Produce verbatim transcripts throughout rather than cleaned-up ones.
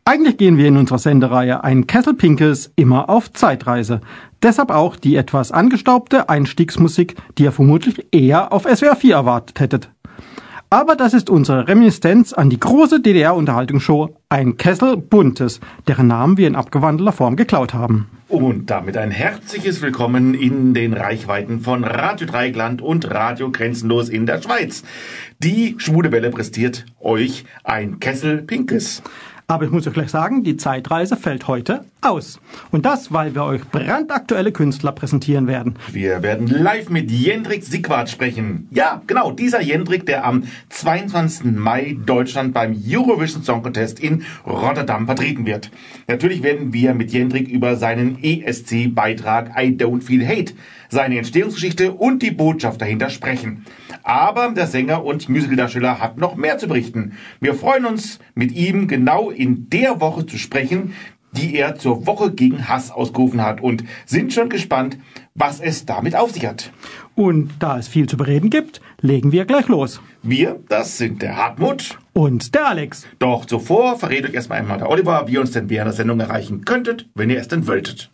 Eigentlich gehen wir in unserer Sendereihe Ein Kessel Pinkes immer auf Zeitreise. Deshalb auch die etwas angestaubte Einstiegsmusik, die ihr vermutlich eher auf S W R vier erwartet hättet. Aber das ist unsere Reminiszenz an die große D D R-Unterhaltungsshow Ein Kessel Buntes, deren Namen wir in abgewandelter Form geklaut haben. Und damit ein herzliches Willkommen in den Reichweiten von Radio Dreieckland und Radio Grenzenlos in der Schweiz. Die Schwule Welle präsentiert euch Ein Kessel Pinkes. Aber ich muss euch gleich sagen, die Zeitreise fällt heute aus. Und das, weil wir euch brandaktuelle Künstler präsentieren werden. Wir werden live mit Jendrik Sigwart sprechen. Ja, genau, dieser Jendrik, der am zweiundzwanzigsten Mai Deutschland beim Eurovision Song Contest in Rotterdam vertreten wird. Natürlich werden wir mit Jendrik über seinen E S C-Beitrag I Don't Feel Hate, seine Entstehungsgeschichte und die Botschaft dahinter sprechen. Aber der Sänger und Musicaldarsteller hat noch mehr zu berichten. Wir freuen uns, mit ihm genau in der Woche zu sprechen, die er zur Woche gegen Hass ausgerufen hat, und sind schon gespannt, was es damit auf sich hat. Und da es viel zu bereden gibt, legen wir gleich los. Wir, das sind der Hartmut und der Alex. Doch zuvor verrät euch erstmal einmal der Oliver, wie ihr uns denn während der Sendung erreichen könntet, wenn ihr es denn wolltet.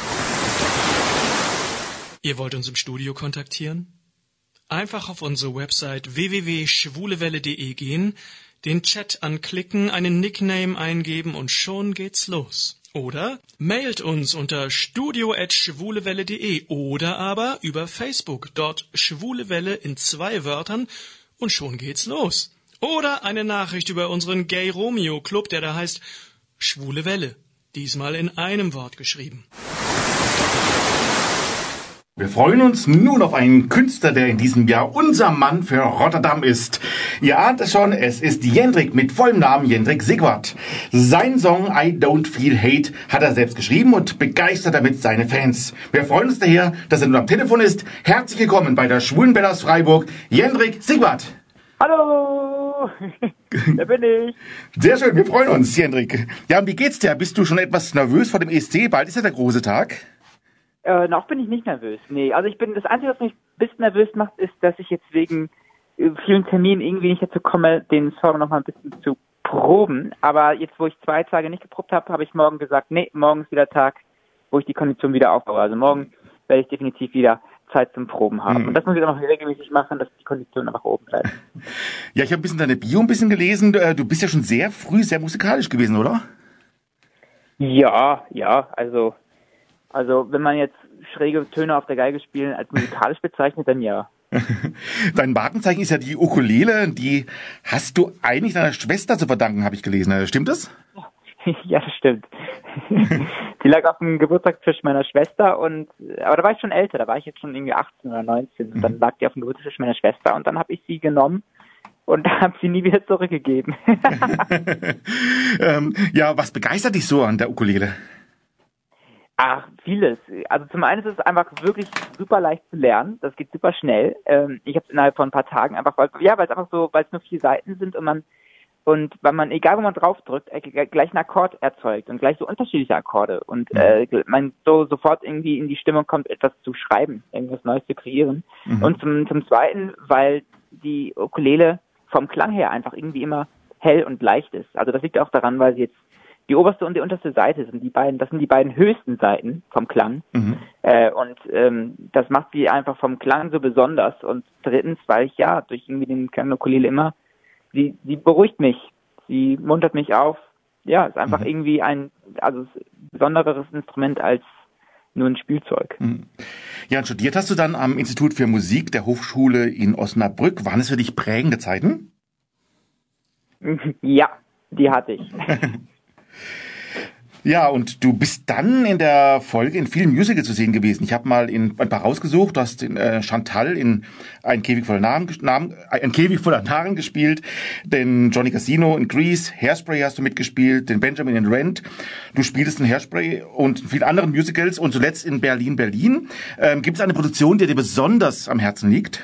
Ihr wollt uns im Studio kontaktieren? Einfach auf unsere Website w w w punkt schwulewelle punkt de gehen, den Chat anklicken, einen Nickname eingeben und schon geht's los. Oder mailt uns unter studio at schwulewelle punkt de oder aber über Facebook, dort Schwulewelle in zwei Wörtern und schon geht's los. Oder eine Nachricht über unseren Gay Romeo Club, der da heißt Schwule Welle, diesmal in einem Wort geschrieben. Wir freuen uns nun auf einen Künstler, der in diesem Jahr unser Mann für Rotterdam ist. Ihr ahnt es schon, es ist Jendrik mit vollem Namen Jendrik Sigwart. Sein Song I Don't Feel Hate hat er selbst geschrieben und begeistert damit seine Fans. Wir freuen uns daher, dass er nun am Telefon ist. Herzlich willkommen bei der Schwulen Welle aus Freiburg, Jendrik Sigwart. Hallo, da bin ich. Sehr schön, wir freuen uns, Jendrik. Ja, und wie geht's dir? Bist du schon etwas nervös vor dem E S C? Bald ist ja der große Tag. Äh, noch bin ich nicht nervös. Nee, also ich bin, das Einzige, was mich ein bisschen nervös macht, ist, dass ich jetzt wegen äh, vielen Terminen irgendwie nicht dazu komme, den Song noch mal ein bisschen zu proben. Aber jetzt, wo ich zwei Tage nicht geprobt habe, habe ich morgen gesagt, nee, morgen ist wieder Tag, wo ich die Kondition wieder aufbaue. Also morgen werde ich definitiv wieder Zeit zum Proben haben. Mhm. Und das muss ich dann noch regelmäßig machen, dass die Kondition einfach oben bleibt. Ja, ich habe ein bisschen deine Bio ein bisschen gelesen. Du bist ja schon sehr früh sehr musikalisch gewesen, oder? Ja, ja, also Also, wenn man jetzt schräge Töne auf der Geige spielen als musikalisch bezeichnet, dann ja. Dein Markenzeichen ist ja die Ukulele. Die hast du eigentlich deiner Schwester zu verdanken, habe ich gelesen. Stimmt das? Ja, das stimmt. Die lag auf dem Geburtstagstisch meiner Schwester, und aber da war ich schon älter, da war ich jetzt schon irgendwie achtzehn oder neunzehn. Und dann lag die auf dem Geburtstagstisch meiner Schwester, und dann habe ich sie genommen und habe sie nie wieder zurückgegeben. ähm, ja, was begeistert dich so an der Ukulele? Ach, vieles. Also zum einen ist es einfach wirklich super leicht zu lernen. Das geht super schnell. Ähm, ich habe es innerhalb von ein paar Tagen einfach, weil, ja, weil es einfach so, weil es nur vier Seiten sind und man und weil man, egal wo man draufdrückt, gleich einen Akkord erzeugt und gleich so unterschiedliche Akkorde und mhm. äh, man so sofort irgendwie in die Stimmung kommt, etwas zu schreiben, irgendwas Neues zu kreieren. Mhm. Und zum zum zweiten, weil die Ukulele vom Klang her einfach irgendwie immer hell und leicht ist. Also das liegt auch daran, weil sie jetzt die oberste und die unterste Seite sind die beiden, das sind die beiden höchsten Seiten vom Klang. Mhm. Äh, und ähm, das macht sie einfach vom Klang so besonders. Und drittens, weil ich ja durch irgendwie den Klang der Ukulele immer, sie, sie beruhigt mich, sie muntert mich auf. Ja, ist einfach mhm. irgendwie ein, also ein besondereres Instrument als nur ein Spielzeug. Mhm. Ja, und studiert hast du dann am Institut für Musik der Hochschule in Osnabrück. Waren es für dich prägende Zeiten? Ja, die hatte ich. Ja, und du bist dann in der Folge in vielen Musicals zu sehen gewesen. Ich habe mal in ein paar rausgesucht. Du hast in äh, Chantal in Ein Käfig voller Narren, Narren, ein Käfig voller Narren gespielt, den Johnny Casino in Grease, Hairspray hast du mitgespielt, den Benjamin in Rent. Du spielst in Hairspray und in vielen anderen Musicals und zuletzt in Berlin, Berlin. Ähm, gibt es eine Produktion, die dir besonders am Herzen liegt?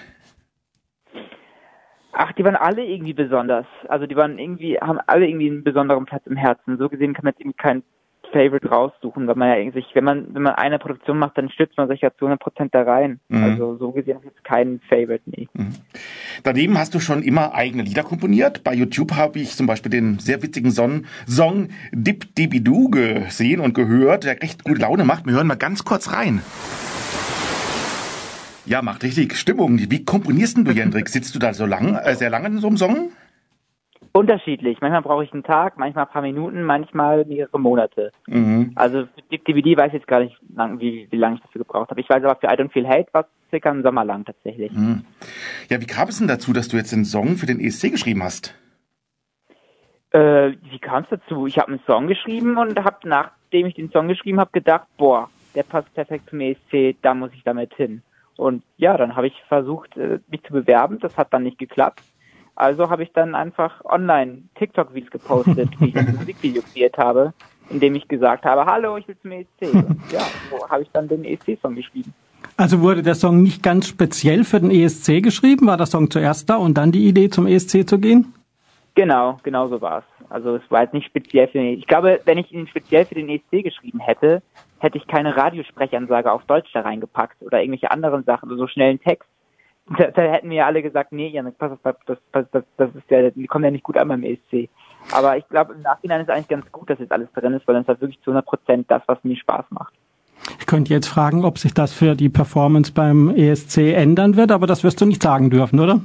Ach, die waren alle irgendwie besonders. Also die waren irgendwie, haben alle irgendwie einen besonderen Platz im Herzen. So gesehen kann man jetzt irgendwie keinen Favorite raussuchen, weil man ja sich, wenn man wenn man eine Produktion macht, dann stützt man sich ja zu hundert Prozent da rein. Mhm. Also so gesehen habe ich jetzt keinen Favorite, nee. Mhm. Daneben hast du schon immer eigene Lieder komponiert. Bei YouTube habe ich zum Beispiel den sehr witzigen Son- Song Dip Dibidu gesehen und gehört, der recht gute Laune macht. Wir hören mal ganz kurz rein. Ja, macht richtig Stimmung. Wie komponierst denn du, Jendrik? Sitzt du da so lang, äh, sehr lange in so einem Song? Unterschiedlich. Manchmal brauche ich einen Tag, manchmal ein paar Minuten, manchmal mehrere Monate. Mhm. Also für Deep D V D weiß ich jetzt gar nicht, lang, wie, wie lange ich dafür gebraucht habe. Ich weiß aber, für I Don't Feel Hate war es circa einen Sommer lang tatsächlich. Mhm. Ja, wie kam es denn dazu, dass du jetzt einen Song für den E S C geschrieben hast? Äh, wie kam es dazu? Ich habe einen Song geschrieben und habe, nachdem ich den Song geschrieben habe, gedacht, boah, der passt perfekt zum E S C, da muss ich damit hin. Und ja, dann habe ich versucht, mich zu bewerben. Das hat dann nicht geklappt. Also habe ich dann einfach online TikTok-Videos gepostet, wie ich ein Musikvideo kreiert habe, in dem ich gesagt habe, hallo, ich will zum E S C. Und ja, so habe ich dann den E S C-Song geschrieben. Also wurde der Song nicht ganz speziell für den E S C geschrieben? War der Song zuerst da und dann die Idee, zum E S C zu gehen? Genau, genau so war es. Also es war jetzt nicht speziell für den E S C. Ich glaube, wenn ich ihn speziell für den E S C geschrieben hätte, hätte ich keine Radiosprechansage auf Deutsch da reingepackt oder irgendwelche anderen Sachen, so schnellen Text. Da, da hätten wir ja alle gesagt, nee, Janik, pass auf, das, das, das, das ist ja, die kommen ja nicht gut an beim E S C. Aber ich glaube, im Nachhinein ist es eigentlich ganz gut, dass jetzt alles drin ist, weil dann ist das wirklich zu hundert Prozent das, was mir Spaß macht. Ich könnte jetzt fragen, ob sich das für die Performance beim E S C ändern wird, aber das wirst du nicht sagen dürfen, oder?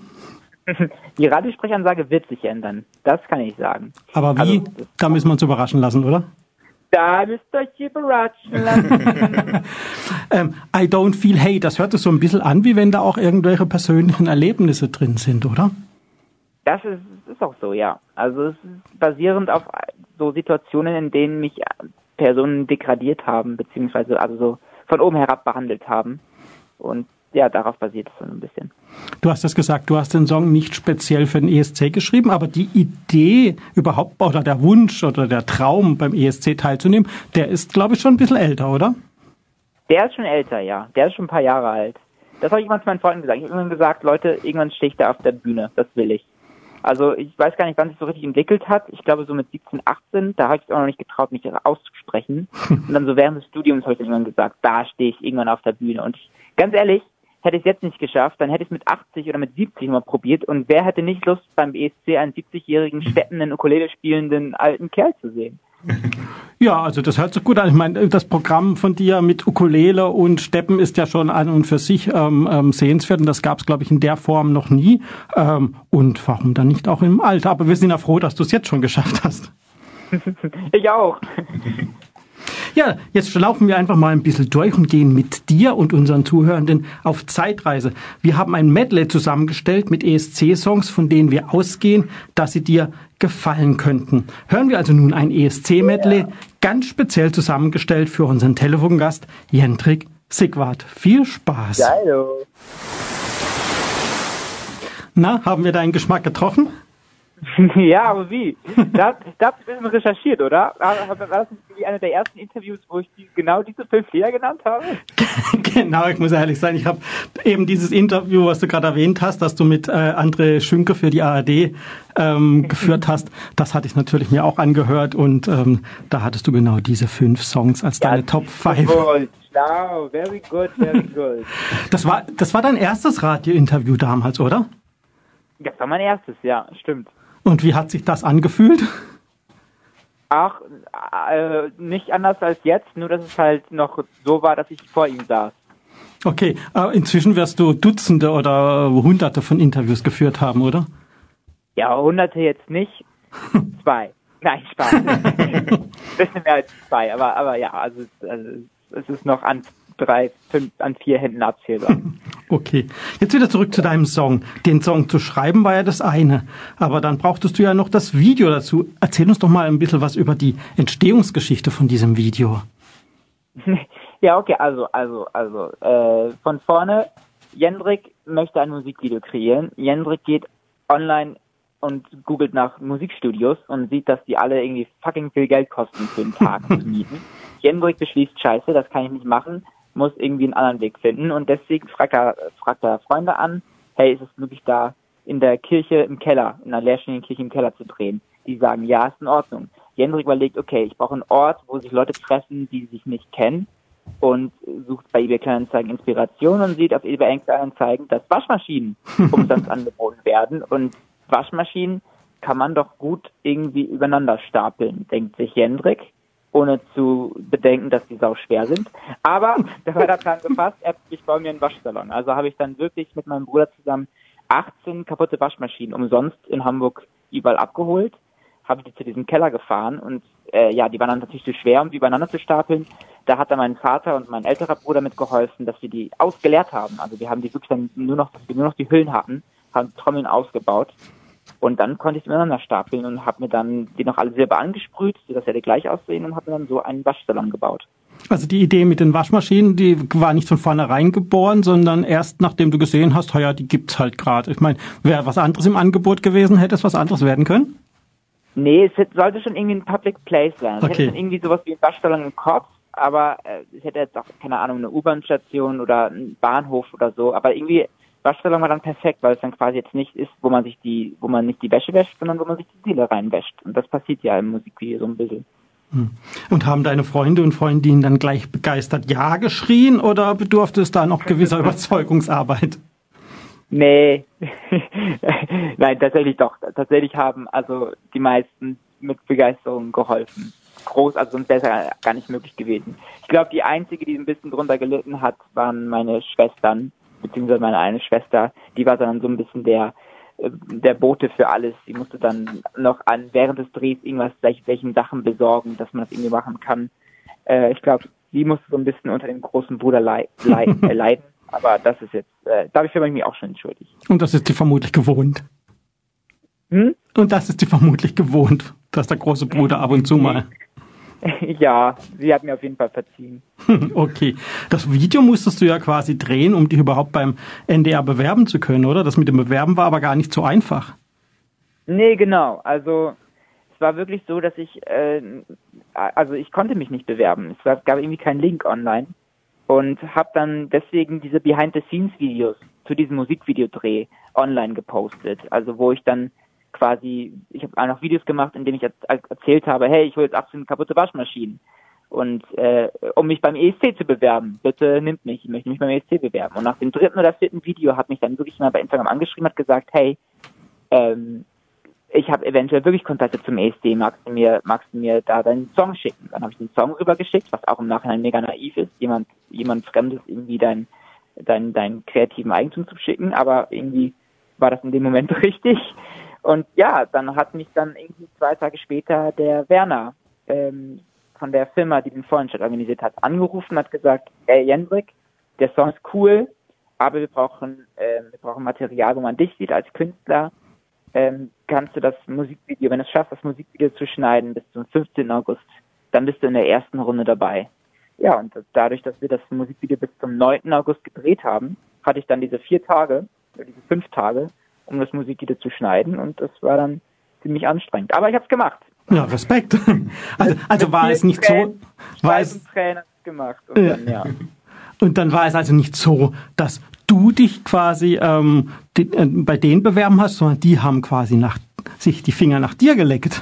Die Radiosprechansage wird sich ändern. Das kann ich sagen. Aber wie? Also, da müssen wir uns überraschen lassen, oder? Da müsst ihr euch überraschen lassen. ähm, I Don't Feel Hate, das hört sich so ein bisschen an, wie wenn da auch irgendwelche persönlichen Erlebnisse drin sind, oder? Das ist, ist auch so, ja. Also es ist basierend auf so Situationen, in denen mich Personen degradiert haben, beziehungsweise also so von oben herab behandelt haben. Und ja, darauf basiert es so ein bisschen. Du hast das gesagt, du hast den Song nicht speziell für den E S C geschrieben, aber die Idee überhaupt oder der Wunsch oder der Traum beim E S C teilzunehmen, der ist, glaube ich, schon ein bisschen älter, oder? Der ist schon älter, ja. Der ist schon ein paar Jahre alt. Das habe ich immer zu meinen Freunden gesagt. Ich habe irgendwann gesagt, Leute, irgendwann stehe ich da auf der Bühne. Das will ich. Also ich weiß gar nicht, wann sich so richtig entwickelt hat. Ich glaube so mit siebzehn, achtzehn, da habe ich es auch noch nicht getraut, mich auszusprechen. Und dann so während des Studiums habe ich dann irgendwann gesagt, da stehe ich irgendwann auf der Bühne. Und ich, ganz ehrlich, hätte ich es jetzt nicht geschafft, dann hätte ich es mit achtzig oder mit siebzig mal probiert. Und wer hätte nicht Lust, beim E S C einen siebzigjährigen, steppenden, Ukulele spielenden alten Kerl zu sehen? Ja, also das hört sich gut an. Ich meine, das Programm von dir mit Ukulele und Steppen ist ja schon an und für sich ähm, ähm, sehenswert. Und das gab es, glaube ich, in der Form noch nie. Ähm, und warum dann nicht auch im Alter? Aber wir sind ja froh, dass du es jetzt schon geschafft hast. Ich auch. Ja, jetzt laufen wir einfach mal ein bisschen durch und gehen mit dir und unseren Zuhörenden auf Zeitreise. Wir haben ein Medley zusammengestellt mit E S C-Songs, von denen wir ausgehen, dass sie dir gefallen könnten. Hören wir also nun ein E S C-Medley, ganz speziell zusammengestellt für unseren Telefongast Jendrik Sigwart. Viel Spaß! Hallo. Na, haben wir deinen Geschmack getroffen? Ja, aber wie? Da, da habt ihr ein bisschen recherchiert, oder? War das nicht wie einer der ersten Interviews, wo ich die, genau diese fünf Lieder genannt habe? Genau, ich muss ehrlich sein, ich habe eben dieses Interview, was du gerade erwähnt hast, das du mit äh, André Schünke für die A R D ähm, geführt hast, das hatte ich natürlich mir auch angehört und ähm, da hattest du genau diese fünf Songs als ja, deine Top fünf. Wow, very good, very good. Das war, das war dein erstes Radiointerview damals, oder? Das war mein erstes, ja, stimmt. Und wie hat sich das angefühlt? Ach, äh, nicht anders als jetzt, nur dass es halt noch so war, dass ich vor ihm saß. Okay, äh, inzwischen wirst du Dutzende oder Hunderte von Interviews geführt haben, oder? Ja, Hunderte jetzt nicht. Zwei. Nein, Spaß. Bisschen mehr als zwei, aber, aber ja, also, also es ist noch an drei, fünf, an vier Händen abzählbar. Okay, jetzt wieder zurück zu deinem Song. Den Song zu schreiben war ja das eine, aber dann brauchtest du ja noch das Video dazu. Erzähl uns doch mal ein bisschen was über die Entstehungsgeschichte von diesem Video. Ja, okay, also, also, also, äh, von vorne, Jendrik möchte ein Musikvideo kreieren. Jendrik geht online und googelt nach Musikstudios und sieht, dass die alle irgendwie fucking viel Geld kosten für einen Tag zu mieten. Jendrik beschließt, scheiße, das kann ich nicht machen, muss irgendwie einen anderen Weg finden und deswegen fragt er, fragt er Freunde an, hey, ist es möglich da in der Kirche im Keller, in einer leerstehenden Kirche im Keller zu drehen? die sagen, ja, ist in Ordnung. Jendrik überlegt, okay, ich brauche einen Ort, wo sich Leute treffen, die sich nicht kennen, und sucht bei eBay Kleinanzeigen Inspiration und sieht auf eBay Kleinanzeigen, dass Waschmaschinen umsonst angeboten werden, und Waschmaschinen kann man doch gut irgendwie übereinander stapeln, denkt sich Jendrik, ohne zu bedenken, dass die sau schwer sind. Aber der war daran gefasst, er, ich baue mir einen Waschsalon. Also habe ich dann wirklich mit meinem Bruder zusammen achtzehn kaputte Waschmaschinen umsonst in Hamburg überall abgeholt, habe die zu diesem Keller gefahren, und äh, ja, die waren dann natürlich zu schwer, um die übereinander zu stapeln. Da hat dann mein Vater und mein älterer Bruder mitgeholfen, dass wir die ausgeleert haben. Also wir haben die wirklich dann nur noch, dass wir nur noch die Hüllen hatten, haben Trommeln ausgebaut. Und dann konnte ich die miteinander stapeln und habe mir dann die noch alle selber angesprüht, sodass sie gleich aussehen, und habe mir dann so einen Waschsalon gebaut. Also die Idee mit den Waschmaschinen, die war nicht von vornherein geboren, sondern erst nachdem du gesehen hast, ja, die gibt's halt gerade. Ich meine, wäre was anderes im Angebot gewesen, hätte es was anderes werden können? Nee, es sollte schon irgendwie ein Public Place sein. Es Okay. hätte schon irgendwie sowas wie ein Waschsalon im Kopf, aber äh, es hätte jetzt auch, keine Ahnung, eine U-Bahn-Station oder ein Bahnhof oder so, aber irgendwie Waschsalon war dann perfekt, weil es dann quasi jetzt nicht ist, wo man sich die, wo man nicht die Wäsche wäscht, sondern wo man sich die Seele reinwäscht. Und das passiert ja im Musikvideo so ein bisschen. Und haben deine Freunde und Freundinnen dann gleich begeistert Ja geschrien, oder bedurfte es da noch gewisser Überzeugungsarbeit? Nee, nein, tatsächlich doch. Tatsächlich haben also die meisten mit Begeisterung geholfen. Groß, also sonst wäre es ja gar nicht möglich gewesen. Ich glaube, die einzige, die ein bisschen drunter gelitten hat, waren meine Schwestern, beziehungsweise meine eine Schwester. Die war dann so ein bisschen der der Bote für alles. Sie musste dann noch an während des Drehs irgendwas, welchen Sachen besorgen, dass man das irgendwie machen kann. Äh, ich glaube, sie musste so ein bisschen unter dem großen Bruder leid, leid, äh, leiden. Aber das ist jetzt, äh, dafür bin ich mich auch schon entschuldigt. Und das ist dir vermutlich gewohnt. Hm? Und das ist dir vermutlich gewohnt, dass der große Bruder ab und zu mal... Ja, sie hat mir auf jeden Fall verziehen. Okay. Das Video musstest du ja quasi drehen, um dich überhaupt beim N D R bewerben zu können, oder? Das mit dem Bewerben war aber gar nicht so einfach. Nee, genau. Also es war wirklich so, dass ich, äh, also ich konnte mich nicht bewerben. Es gab irgendwie keinen Link online, und habe dann deswegen diese Behind-the-Scenes-Videos zu diesem Musikvideodreh online gepostet. Also wo ich dann quasi, ich habe auch noch Videos gemacht, in denen ich erzählt habe, hey, ich hole jetzt achtzehn kaputte Waschmaschinen. Und äh, um mich beim E S C zu bewerben, bitte nimmt mich, ich möchte mich beim E S C bewerben. Und nach dem dritten oder vierten Video hat mich dann wirklich mal bei Instagram angeschrieben, hat gesagt, hey, ähm, ich habe eventuell wirklich Kontakte zum E S C, magst du mir, magst du mir da deinen Song schicken? Dann habe ich den Song rübergeschickt, was auch im Nachhinein mega naiv ist, jemand, jemand Fremdes irgendwie dein, dein, dein kreativen Eigentum zu schicken, aber irgendwie war das in dem Moment richtig. Und ja, dann hat mich dann irgendwie zwei Tage später der Werner ähm, von der Firma, die den Vollenstadt organisiert hat, angerufen und hat gesagt, ey Jendrik, der Song ist cool, aber wir brauchen äh, wir brauchen Material, wo man dich sieht als Künstler. Ähm, kannst du das Musikvideo, wenn du es schaffst, das Musikvideo zu schneiden bis zum fünfzehnten August, dann bist du in der ersten Runde dabei. Ja, und dadurch, dass wir das Musikvideo bis zum neunten August gedreht haben, hatte ich dann diese vier Tage, oder diese fünf Tage, um das Musikvideo zu schneiden, und das war dann ziemlich anstrengend. Aber ich habe es gemacht. Ja, Respekt. Also, also war es nicht so, war es Tränen gemacht. Und, ja. Dann, ja. Und dann war es also nicht so, dass du dich quasi ähm, die, äh, bei denen bewerben hast, sondern die haben quasi nach, sich die Finger nach dir geleckt.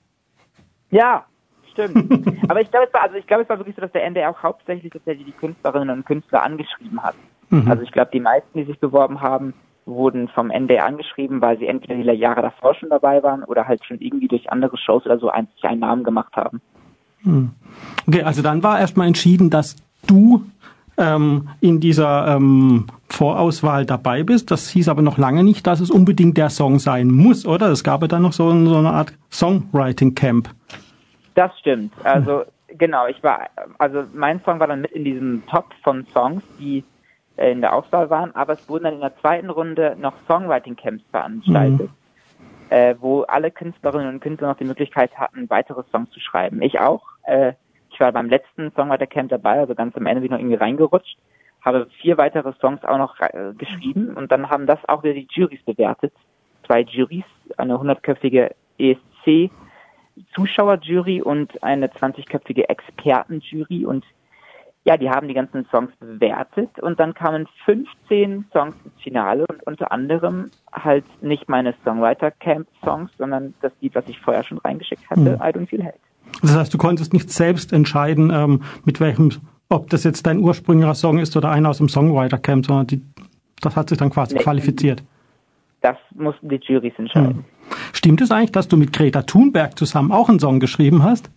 Ja, stimmt. Aber ich glaube, es war, also ich glaube, es war wirklich so, dass der N D R auch hauptsächlich tatsächlich die Künstlerinnen und Künstler angeschrieben hat. Mhm. Also ich glaube, die meisten, die sich beworben haben, wurden vom N D R angeschrieben, weil sie entweder die Jahre davor schon dabei waren oder halt schon irgendwie durch andere Shows oder so einzig einen Namen gemacht haben. Okay, also dann war erstmal entschieden, dass du ähm, in dieser ähm, Vorauswahl dabei bist. Das hieß aber noch lange nicht, dass es unbedingt der Song sein muss, oder? Es gab ja dann noch so, so eine Art Songwriting-Camp. Das stimmt. Also genau, ich war, also mein Song war dann mit in diesem Top von Songs, die in der Auswahl waren, aber es wurden dann in der zweiten Runde noch Songwriting-Camps veranstaltet, mhm. äh, wo alle Künstlerinnen und Künstler noch die Möglichkeit hatten, weitere Songs zu schreiben. Ich auch. Äh, ich war beim letzten Songwriter-Camp dabei, also ganz am Ende bin ich noch irgendwie reingerutscht, habe vier weitere Songs auch noch äh, geschrieben, und dann haben das auch wieder die Jurys bewertet. Zwei Jurys, eine hundertköpfige E S C-Zuschauerjury und eine zwanzigköpfige Expertenjury, und ja, die haben die ganzen Songs bewertet und dann kamen fünfzehn Songs ins Finale und unter anderem halt nicht meine Songwriter-Camp-Songs, sondern das Lied, was ich vorher schon reingeschickt hatte, hm. I Don't Feel Hate. Das heißt, du konntest nicht selbst entscheiden, ähm, mit welchem, ob das jetzt dein ursprünglicher Song ist oder einer aus dem Songwriter-Camp, sondern die, das hat sich dann quasi nee, qualifiziert. Das mussten die Jurys entscheiden. Hm. Stimmt es eigentlich, dass du mit Greta Thunberg zusammen auch einen Song geschrieben hast?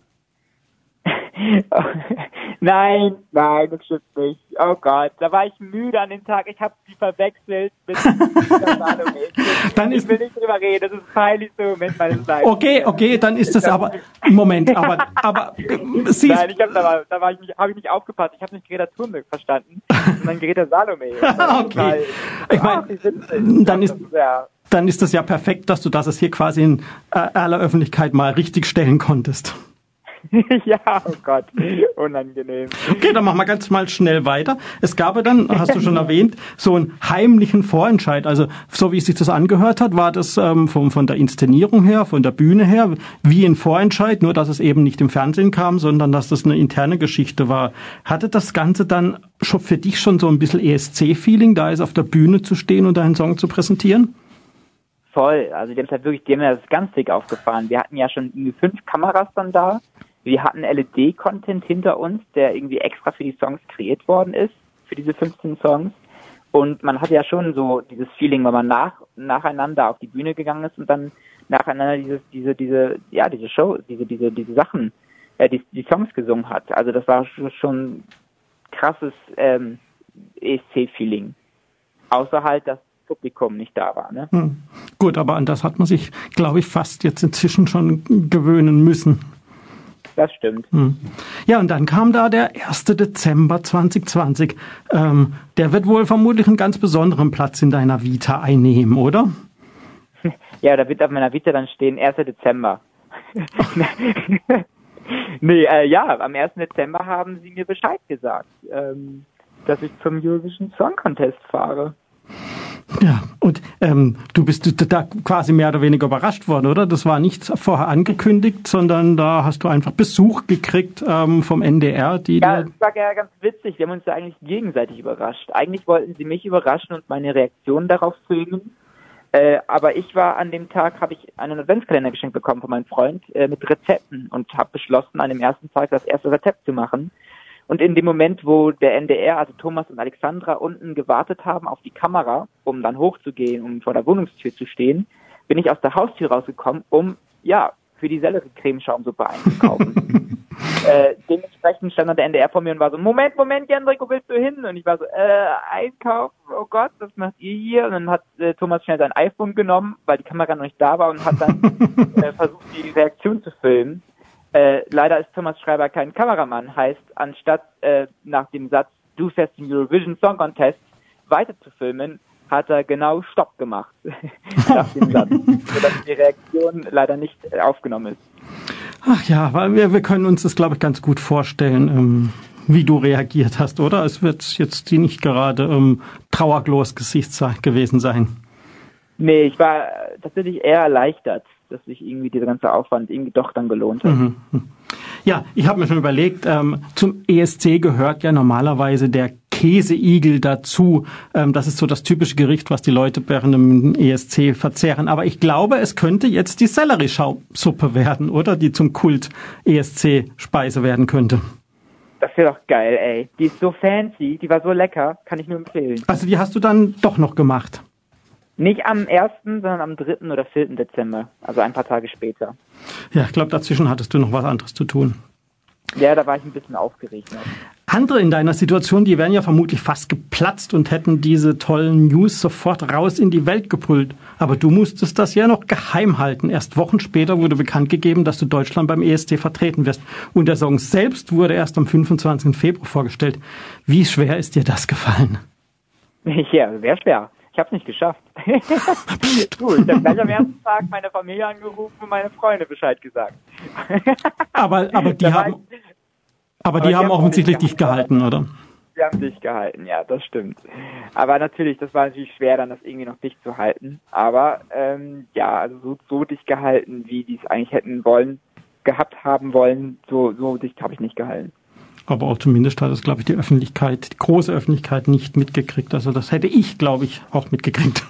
Nein, nein, das stimmt nicht. Oh Gott, da war ich müde an dem Tag. Ich habe sie verwechselt mit Salome. Dann ist ich will nicht drüber reden, das ist das peinlichste Moment meines Lebens. Okay, okay, dann ist das aber... Moment, aber... aber sie Nein, ich hab, da, war, da war ich nicht, habe ich nicht aufgepasst. Ich habe nicht Greta Thunberg verstanden, sondern Greta Salome. Okay. Ich meine, dann ist... Dann ist das ja perfekt, dass du das hier quasi in aller Öffentlichkeit mal richtig stellen konntest. Ja, oh Gott, unangenehm. Okay, dann machen wir ganz mal schnell weiter. Es gab ja dann, hast du schon erwähnt, so einen heimlichen Vorentscheid. Also so wie es sich das angehört hat, war das ähm, von, von der Inszenierung her, von der Bühne her, wie ein Vorentscheid, nur dass es eben nicht im Fernsehen kam, sondern dass das eine interne Geschichte war. Hatte das Ganze dann schon für dich schon so ein bisschen E S C-Feeling, da ist auf der Bühne zu stehen und einen Song zu präsentieren? Voll, also die haben halt wirklich, die haben ja das ganz dick aufgefahren. Wir hatten ja schon irgendwie fünf Kameras dann da. Wir hatten L E D-Content hinter uns, der irgendwie extra für die Songs kreiert worden ist, für diese fünfzehn Songs. Und man hatte ja schon so dieses Feeling, wenn man nach, nacheinander auf die Bühne gegangen ist und dann nacheinander dieses, diese, diese, ja, diese Show, diese, diese, diese Sachen, äh, die, die Songs gesungen hat. Also das war schon krasses ähm, E S C-Feeling. Außer halt, dass Publikum nicht da war. Ne? Hm. Gut, aber an das hat man sich, glaube ich, fast jetzt inzwischen schon gewöhnen müssen. Das stimmt. Hm. Ja, und dann kam da der erste Dezember zwanzig zwanzig. Ähm, der wird wohl vermutlich einen ganz besonderen Platz in deiner Vita einnehmen, oder? Ja, da wird auf meiner Vita dann stehen erster Dezember. nee, äh, ja, am ersten Dezember haben sie mir Bescheid gesagt, ähm, dass ich zum Eurovision Song Contest fahre. Ja, und ähm, du bist da quasi mehr oder weniger überrascht worden, oder? Das war nicht vorher angekündigt, sondern da hast du einfach Besuch gekriegt ähm, vom N D R. Die ja, das war ja ganz witzig. Wir haben uns ja eigentlich gegenseitig überrascht. Eigentlich wollten sie mich überraschen und meine Reaktion darauf filmen. Äh, aber ich war an dem Tag, habe ich einen Adventskalender geschenkt bekommen von meinem Freund äh, mit Rezepten und habe beschlossen, an dem ersten Tag das erste Rezept zu machen. Und in dem Moment, wo der N D R, also Thomas und Alexandra, unten gewartet haben auf die Kamera, um dann hochzugehen, um vor der Wohnungstür zu stehen, bin ich aus der Haustür rausgekommen, um, ja, für die Sellerie-Cremeschaumsuppe einzukaufen. äh, dementsprechend stand dann der N D R vor mir und war so, Moment, Moment, Jendrik, wo willst du hin? Und ich war so, äh, einkaufen, oh Gott, was macht ihr hier? Und dann hat äh, Thomas schnell sein iPhone genommen, weil die Kamera noch nicht da war und hat dann äh, versucht, die Reaktion zu filmen. Äh, leider ist Thomas Schreiber kein Kameramann, heißt, anstatt äh, nach dem Satz, du fährst den Eurovision Song Contest weiter zu filmen, hat er genau Stopp gemacht nach dem Satz, sodass die Reaktion leider nicht aufgenommen ist. Ach ja, weil wir, wir können uns das, glaube ich, ganz gut vorstellen, ähm, wie du reagiert hast, oder? Es wird jetzt nicht gerade ähm, trauerglos Gesicht gewesen sein. Nee, ich war tatsächlich eher erleichtert, dass sich irgendwie dieser ganze Aufwand irgendwie doch dann gelohnt hat. Mhm. Ja, ich habe mir schon überlegt, ähm, zum E S C gehört ja normalerweise der Käseigel dazu. Ähm, das ist so das typische Gericht, was die Leute während dem E S C verzehren. Aber ich glaube, es könnte jetzt die Sellerie-Suppe werden, oder? Die zum Kult-E S C-Speise werden könnte. Das wäre doch geil, ey. Die ist so fancy, die war so lecker, kann ich nur empfehlen. Also die hast du dann doch noch gemacht? Nicht am ersten, sondern am dritten oder vierten Dezember, also ein paar Tage später. Ja, ich glaube, dazwischen hattest du noch was anderes zu tun. Ja, da war ich ein bisschen aufgeregt. Ne? Andere in deiner Situation, die wären ja vermutlich fast geplatzt und hätten diese tollen News sofort raus in die Welt gebrüllt. Aber du musstest das ja noch geheim halten. Erst Wochen später wurde bekannt gegeben, dass du Deutschland beim E S C vertreten wirst. Und der Song selbst wurde erst am fünfundzwanzigsten Februar vorgestellt. Wie schwer ist dir das gefallen? Ja, sehr schwer. Ich habe es nicht geschafft. Cool, ich habe gleich am ersten Tag meine Familie angerufen und meine Freunde Bescheid gesagt. aber aber die haben ich, aber die aber haben die offensichtlich dich gehalten, oder? Die haben dich gehalten, ja, das stimmt. Aber natürlich, das war natürlich schwer, dann das irgendwie noch dicht zu halten. Aber ähm, ja, also so, so dicht gehalten, wie die es eigentlich hätten wollen, gehabt haben wollen, so, so dicht habe ich nicht gehalten. Aber auch zumindest hat es, glaube ich, die Öffentlichkeit, die große Öffentlichkeit nicht mitgekriegt. Also das hätte ich, glaube ich, auch mitgekriegt.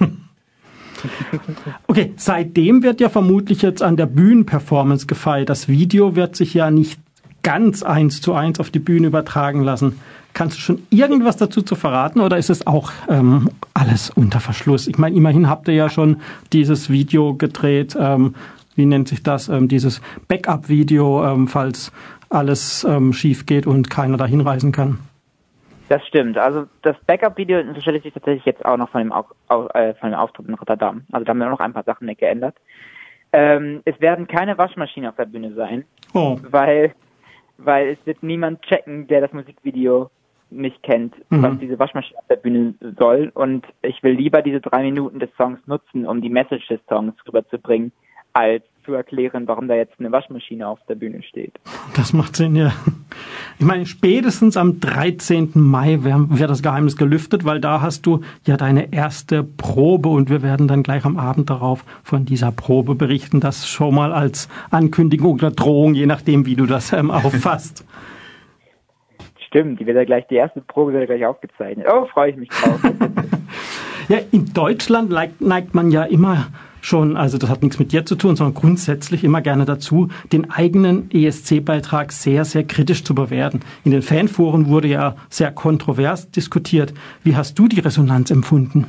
Okay, seitdem wird ja vermutlich jetzt an der Bühnenperformance gefeilt. Das Video wird sich ja nicht ganz eins zu eins auf die Bühne übertragen lassen. Kannst du schon irgendwas dazu zu verraten oder ist es auch ähm, alles unter Verschluss? Ich meine, immerhin habt ihr ja schon dieses Video gedreht, ähm, wie nennt sich das, ähm, dieses Backup-Video, ähm, falls alles ähm, schief geht und keiner dahin reisen kann. Das stimmt. Also das Backup-Video unterscheidet sich tatsächlich jetzt auch noch von dem, Au- Au- äh, von dem Auftritt in Rotterdam. Also da haben wir noch ein paar Sachen geändert. Ähm, es werden keine Waschmaschinen auf der Bühne sein, Oh. weil, weil es wird niemand checken, der das Musikvideo nicht kennt, Mhm. was diese Waschmaschine auf der Bühne soll. Und ich will lieber diese drei Minuten des Songs nutzen, um die Message des Songs rüberzubringen, als zu erklären, warum da jetzt eine Waschmaschine auf der Bühne steht. Das macht Sinn, ja. Ich meine, spätestens am dreizehnten Mai wird das Geheimnis gelüftet, weil da hast du ja deine erste Probe und wir werden dann gleich am Abend darauf von dieser Probe berichten. Das schon mal als Ankündigung oder Drohung, je nachdem, wie du das ähm, auffasst. Stimmt, die wird ja gleich, die erste Probe wird ja gleich aufgezeichnet. Oh, freue ich mich drauf. Ja, in Deutschland neigt, neigt man ja immer schon, also das hat nichts mit dir zu tun, sondern grundsätzlich immer gerne dazu, den eigenen E S C-Beitrag sehr, sehr kritisch zu bewerten. In den Fanforen wurde ja sehr kontrovers diskutiert. Wie hast du die Resonanz empfunden?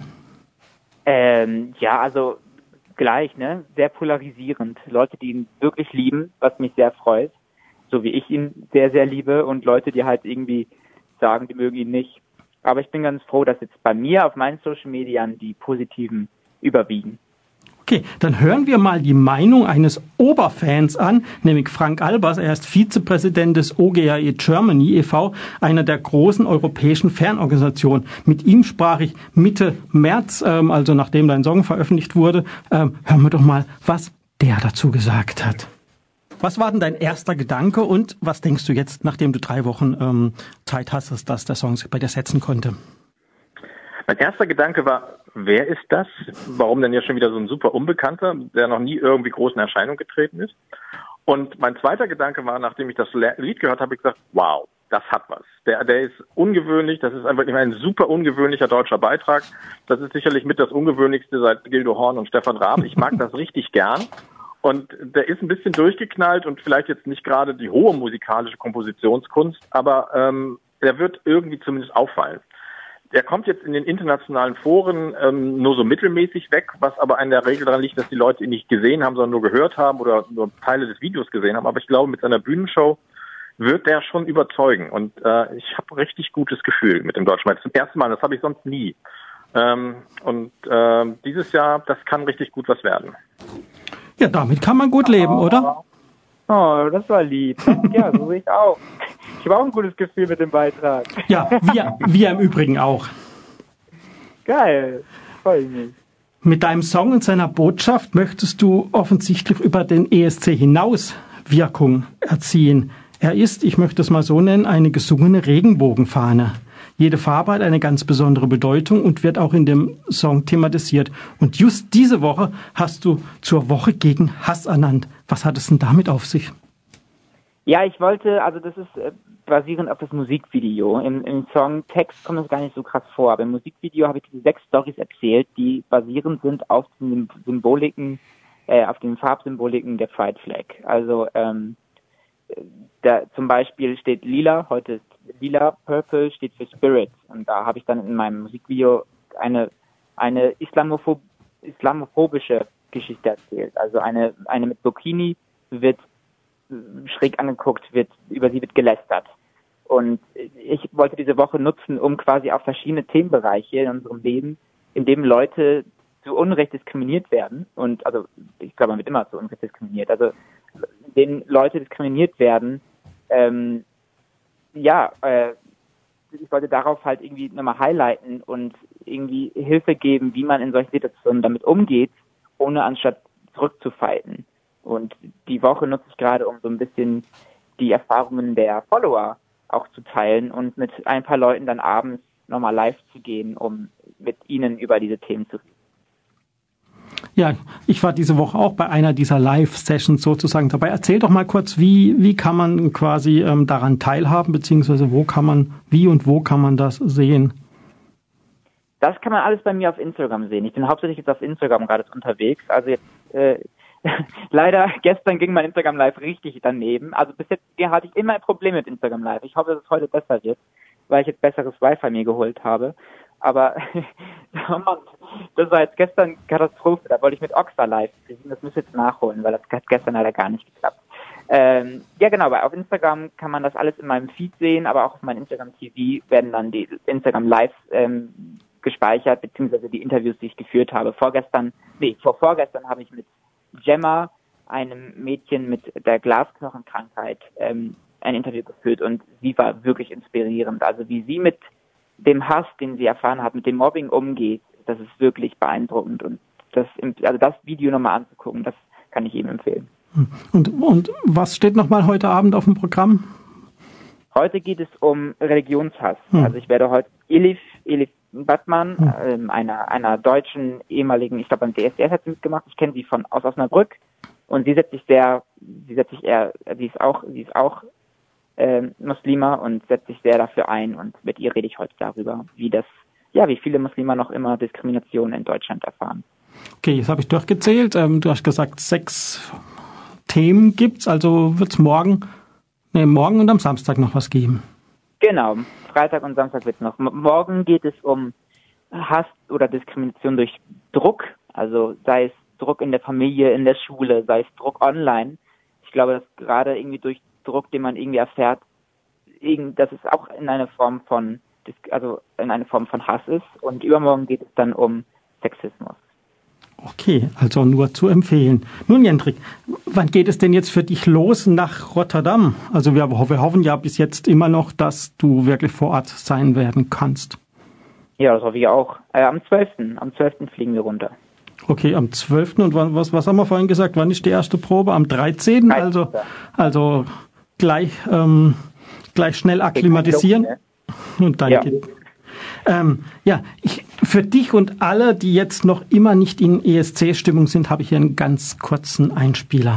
Ähm, ja, also gleich, ne? Sehr polarisierend. Leute, die ihn wirklich lieben, was mich sehr freut, so wie ich ihn sehr, sehr liebe, und Leute, die halt irgendwie sagen, die mögen ihn nicht. Aber ich bin ganz froh, dass jetzt bei mir auf meinen Social Medien die positiven überwiegen. Okay, dann hören wir mal die Meinung eines Oberfans an, nämlich Frank Albers. Er ist Vizepräsident des O G A E Germany e V, einer der großen europäischen Fanorganisationen. Mit ihm sprach ich Mitte März, ähm, also nachdem dein Song veröffentlicht wurde. Ähm, hören wir doch mal, was der dazu gesagt hat. Was war denn dein erster Gedanke und was denkst du jetzt, nachdem du drei Wochen ähm, Zeit hast, dass der Song sich bei dir setzen konnte? Mein erster Gedanke war, wer ist das? Warum denn jetzt schon wieder so ein super Unbekannter, der noch nie irgendwie groß in Erscheinung getreten ist? Und mein zweiter Gedanke war, nachdem ich das Lied gehört habe, ich gesagt, wow, das hat was. Der, der ist ungewöhnlich, das ist einfach ein super ungewöhnlicher deutscher Beitrag. Das ist sicherlich mit das Ungewöhnlichste seit Gildo Horn und Stefan Raab. Ich mag das richtig gern. Und der ist ein bisschen durchgeknallt und vielleicht jetzt nicht gerade die hohe musikalische Kompositionskunst, aber ähm, der wird irgendwie zumindest auffallen. Der kommt jetzt in den internationalen Foren ähm, nur so mittelmäßig weg, was aber in der Regel daran liegt, dass die Leute ihn nicht gesehen haben, sondern nur gehört haben oder nur Teile des Videos gesehen haben. Aber ich glaube, mit seiner Bühnenshow wird der schon überzeugen. Und äh, ich habe richtig gutes Gefühl mit dem Deutschen Beitrag. Zum ersten Mal, das habe ich sonst nie. Ähm, und äh, dieses Jahr, das kann richtig gut was werden. Ja, damit kann man gut leben, oder? Oh, das war lieb. Ja, so sehe ich auch. Ich habe auch ein gutes Gefühl mit dem Beitrag. Ja, wir, wir im Übrigen auch. Geil, freue ich mich. Mit deinem Song und seiner Botschaft möchtest du offensichtlich über den E S C hinaus Wirkung erzielen. Er ist, ich möchte es mal so nennen, eine gesungene Regenbogenfahne. Jede Farbe hat eine ganz besondere Bedeutung und wird auch in dem Song thematisiert. Und just diese Woche hast du zur Woche gegen Hass ernannt. Was hat es denn damit auf sich? Ja, ich wollte, also das ist äh, basierend auf das Musikvideo. Im, im Songtext kommt das gar nicht so krass vor, aber im Musikvideo habe ich diese sechs Storys erzählt, die basierend sind auf den Symboliken, äh, auf den Farbsymboliken der Pride Flag. Also ähm, da zum Beispiel steht lila, heute ist lila, purple steht für Spirit. Und da habe ich dann in meinem Musikvideo eine eine Islamophob islamophobische Geschichte erzählt. Also eine eine mit Burkini wird schräg angeguckt, wird über sie wird gelästert. Und ich wollte diese Woche nutzen, um quasi auf verschiedene Themenbereiche in unserem Leben, in dem Leute zu Unrecht diskriminiert werden. Und also ich glaube, man wird immer zu Unrecht diskriminiert. Also in denen Leute diskriminiert werden, ähm, ja, äh, ich wollte darauf halt irgendwie nochmal highlighten und irgendwie Hilfe geben, wie man in solchen Situationen damit umgeht, ohne anstatt zurückzufighten. Und die Woche nutze ich gerade, um so ein bisschen die Erfahrungen der Follower auch zu teilen und mit ein paar Leuten dann abends nochmal live zu gehen, um mit ihnen über diese Themen zu reden. Ja, ich war diese Woche auch bei einer dieser Live-Sessions sozusagen dabei. Erzähl doch mal kurz, wie wie kann man quasi ähm, daran teilhaben, beziehungsweise wo kann man, wie und wo kann man das sehen? Das kann man alles bei mir auf Instagram sehen. Ich bin hauptsächlich jetzt auf Instagram gerade unterwegs. Also jetzt äh, leider gestern ging mein Instagram Live richtig daneben. Also bis jetzt hatte ich immer ein Problem mit Instagram Live. Ich hoffe, dass es heute besser wird, weil ich jetzt besseres Wi-Fi mir geholt habe. Aber oh Mann, das war jetzt gestern Katastrophe. Da wollte ich mit Oxa live kriegen. Das müsste ich jetzt nachholen, weil das hat gestern leider gar nicht geklappt. Ähm, ja genau, aber auf Instagram kann man das alles in meinem Feed sehen, aber auch auf meinem Instagram T V werden dann die Instagram Lives ähm, gespeichert, beziehungsweise die Interviews, die ich geführt habe. Vorgestern, nee, vor vorgestern habe ich mit Gemma, einem Mädchen mit der Glasknochenkrankheit, ähm, ein Interview geführt und sie war wirklich inspirierend. Also wie sie mit dem Hass, den sie erfahren hat, mit dem Mobbing umgeht, das ist wirklich beeindruckend. Und das, also das Video nochmal anzugucken, das kann ich jedem empfehlen. Und, und was steht nochmal heute Abend auf dem Programm? Heute geht es um Religionshass. Hm. Also ich werde heute Elif, Elif Battmann, hm. ähm, einer, einer deutschen ehemaligen, ich glaube beim D S D S hat sie mitgemacht, ich kenne sie von aus Osnabrück und sie setzt sich sehr, sie setzt sich eher, sie ist auch, sie ist auch Ähm, Muslima und setzt sich sehr dafür ein und mit ihr rede ich heute darüber, wie das, ja, wie viele Muslime noch immer Diskrimination in Deutschland erfahren. Okay, jetzt habe ich durchgezählt. Ähm, du hast gesagt, sechs Themen gibt's, also wird's morgen, nee, morgen und am Samstag noch was geben. Genau, Freitag und Samstag wird's noch. M- morgen geht es um Hass oder Diskrimination durch Druck, also sei es Druck in der Familie, in der Schule, sei es Druck online. Ich glaube, dass gerade irgendwie durch Druck, den man irgendwie erfährt, dass es auch in eine Form von, also in eine Form von Hass ist. Und übermorgen geht es dann um Sexismus. Okay, also nur zu empfehlen. Nun, Jendrik, wann geht es denn jetzt für dich los nach Rotterdam? Also wir, wir hoffen ja bis jetzt immer noch, dass du wirklich vor Ort sein werden kannst. Ja, das hoffe ich auch. Äh, am zwölften Am zwölften fliegen wir runter. Okay, am zwölften Und was, was haben wir vorhin gesagt? Wann ist die erste Probe? Am dreizehnten Also, also gleich, ähm, gleich schnell akklimatisieren. Und dann ja. geht. Ähm, ja, ich, für dich und alle, die jetzt noch immer nicht in E S C-Stimmung sind, habe ich hier einen ganz kurzen Einspieler.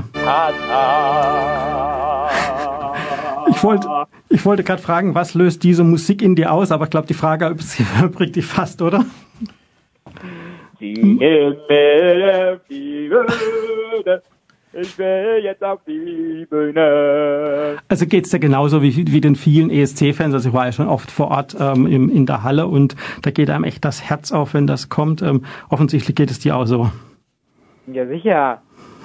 Ich wollte, ich wollte gerade fragen, was löst diese Musik in dir aus? Aber ich glaube, die Frage übrigens dich fast, oder? Die Himmel, die Würde, ich will jetzt auf die Bühne. Also geht's dir genauso wie, wie den vielen E S C-Fans. Also ich war ja schon oft vor Ort ähm, im, in der Halle und da geht einem echt das Herz auf, wenn das kommt. Ähm, offensichtlich geht es dir auch so. Ja, sicher.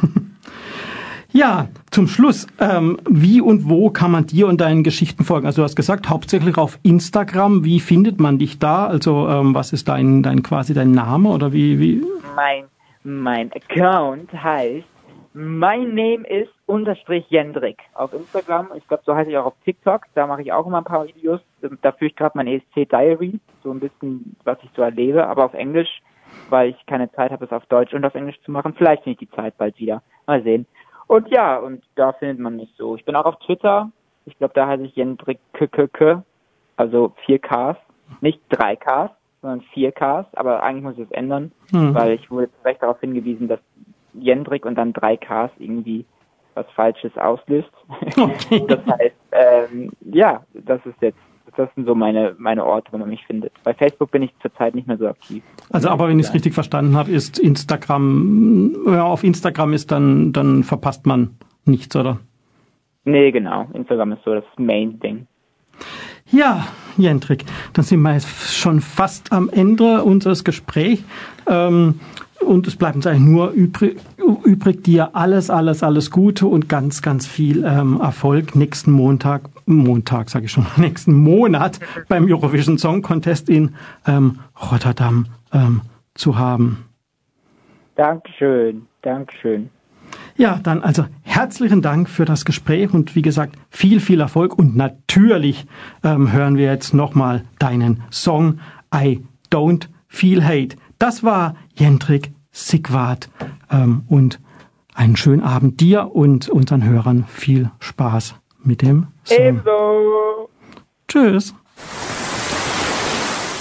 Ja, zum Schluss, ähm, wie und wo kann man dir und deinen Geschichten folgen? Also du hast gesagt, hauptsächlich auf Instagram. Wie findet man dich da? Also ähm, was ist dein, dein quasi dein Name oder wie? wie? Mein, mein Account heißt My Name is unterstrich Jendrik auf Instagram. Ich glaube, so heiße ich auch auf TikTok. Da mache ich auch immer ein paar Videos. Da führe ich gerade mein E S C Diary, so ein bisschen, was ich so erlebe, aber auf Englisch, weil ich keine Zeit habe, es auf Deutsch und auf Englisch zu machen. Vielleicht finde ich die Zeit bald wieder. Mal sehen. Und ja, und da findet man mich so. Ich bin auch auf Twitter. Ich glaube, da heiße ich Jendrik K K K, also vier Ks, nicht drei Ks, sondern vier Ks. Aber eigentlich muss ich das ändern, mhm. weil ich wurde zu Recht darauf hingewiesen, dass Jendrik und dann drei Ks irgendwie was Falsches auslöst. Okay. Das heißt, ähm, ja, das ist jetzt, das sind so meine meine Orte, wo man mich findet. Bei Facebook bin ich zurzeit nicht mehr so aktiv. Also, aber wenn ich es richtig verstanden habe, ist Instagram, ja, auf Instagram ist dann, dann verpasst man nichts, oder? Nee, genau. Instagram ist so das Main-Ding. Ja, Jendrik, dann sind wir jetzt schon fast am Ende unseres Gesprächs. Ähm, Und es bleibt uns eigentlich nur übrig, übrig, dir alles, alles, alles Gute und ganz, ganz viel ähm, Erfolg nächsten Montag, Montag sage ich schon, nächsten Monat beim Eurovision Song Contest in ähm, Rotterdam ähm, zu haben. Dankeschön, Dankeschön. Ja, dann also herzlichen Dank für das Gespräch und wie gesagt, viel, viel Erfolg und natürlich ähm, hören wir jetzt nochmal deinen Song I Don't Feel Hate. Das war Jendrik Sigwart ähm, und einen schönen Abend dir und unseren Hörern. Viel Spaß mit dem Song. Ebenso. Tschüss.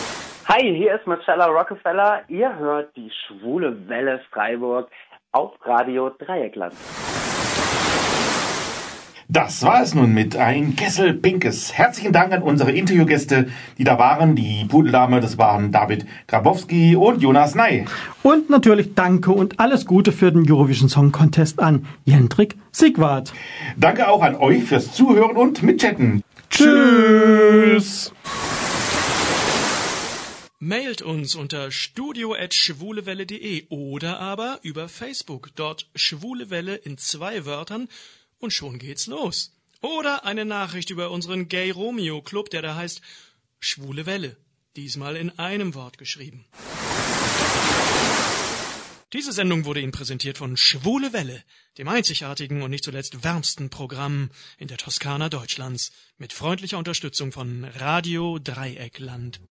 Hi, hier ist Marcella Rockefeller. Ihr hört die Schwule Welle Freiburg auf Radio Dreieckland. Das war es nun mit Ein Kessel Pinkes. Herzlichen Dank an unsere Interviewgäste, die da waren. Die Pudeldame, das waren David Grabowski und Jonas Ney. Und natürlich Danke und alles Gute für den Eurovision Song Contest an Jendrik Sigwart. Danke auch an euch fürs Zuhören und Mitchatten. Tschüss! Mailt uns unter studio at schwulewelle punkt de oder aber über Facebook, dort Schwulewelle in zwei Wörtern und schon geht's los. Oder eine Nachricht über unseren Gay Romeo Club, der da heißt Schwule Welle, diesmal in einem Wort geschrieben. Diese Sendung wurde Ihnen präsentiert von Schwule Welle, dem einzigartigen und nicht zuletzt wärmsten Programm in der Toskana Deutschlands, mit freundlicher Unterstützung von Radio Dreieckland.